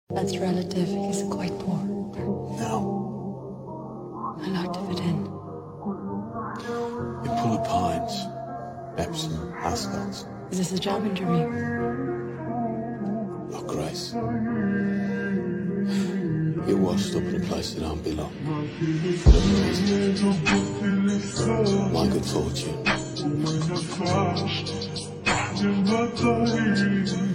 That's relative. He's quite poor. No. I like to fit in. In Puller Pines, Epsom, Ascot. Is this a job interview? Oh, Grace. You're washed up in a place that don't belong. My good fortune.